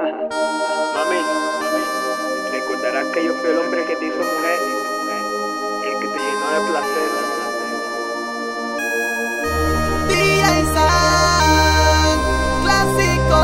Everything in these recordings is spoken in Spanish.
Mami, recordarás que yo fui el hombre que te hizo mujer, el que te llenó de placer. Clásico,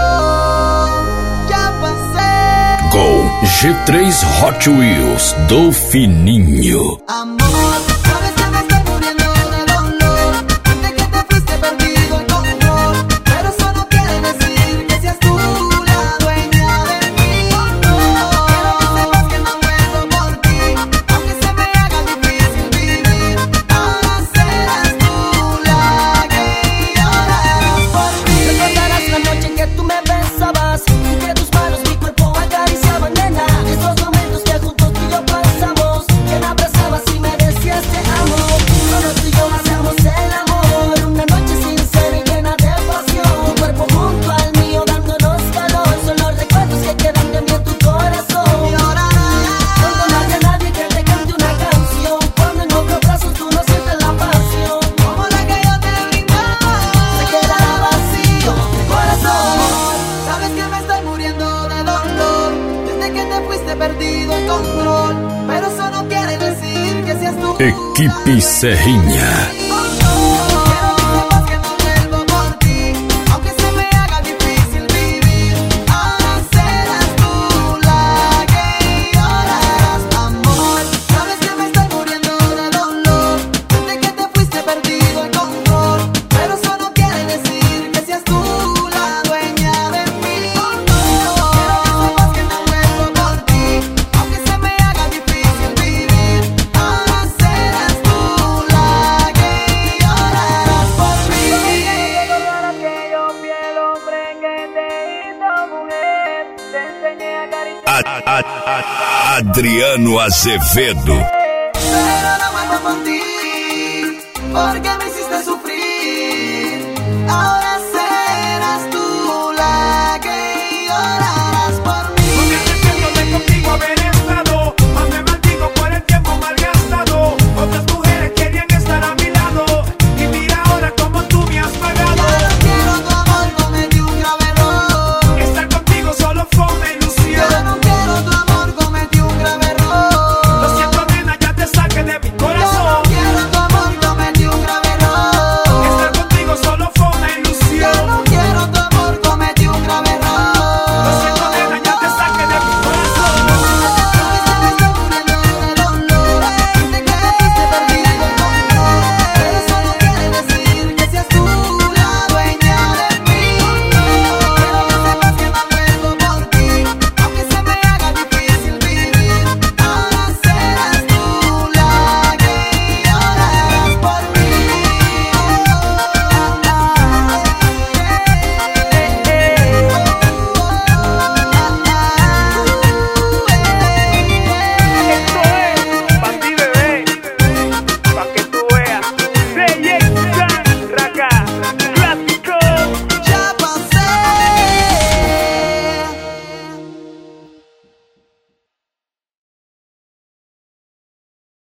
já passei. Com G3 Hot Wheels do Fininho. Amor, sabes que me estoy muriendo de dolor. Desde que te fuiste perdido el control. Pero eso no quiere decir que seas tú la dueña de mí. Quiero que sepas que no vuelvo por ti, aunque se me haga difícil vivir. Ahora serás tú la que llorarás por mí. Recordarás la noche en que tú me besabas y que tus manos mi cuerpo acariciaban, nena. Esos momentos que juntos tú y yo pasamos, que me abrazabas y me decías te amo. Solo tú y yo hacíamos el amor, una noche sincera y llena de pasión. Tu cuerpo junto al mío dándonos calor, son los recuerdos que quedan de mí en tu corazón. Cuando no haya nadie que te cante una canción, cuando en otros brazos tú no sientes la pasión, Como la que yo te brindaba, se quedará vacío tu corazón. sabes que me estoy muriendo de dolor. Desde que te fuiste perdido el control. Pero eso no quiere decir que seas tú. Equipe Serrinha. Quiero que sepas que no vuelvo por ti, aunque se me haga difícil vivir. Ahora serás tú la que llorarás, amor. Sabes que me estoy muriendo de dolor. Desde que te fuiste perdido el control. Pero eso no quiere decir que seas tú la dueña de mí. Quiero que sepas que no vuelvo por ti, aunque se me haga difícil vivir. Ahora serás tú la que llorarás por mí. Recordarás que yo fui el hombre que te hizo mujer, te enseñé a acariciar. Adriano Azevedo. Pero no vuelvo por ti, porque me hiciste sufrir. Ahora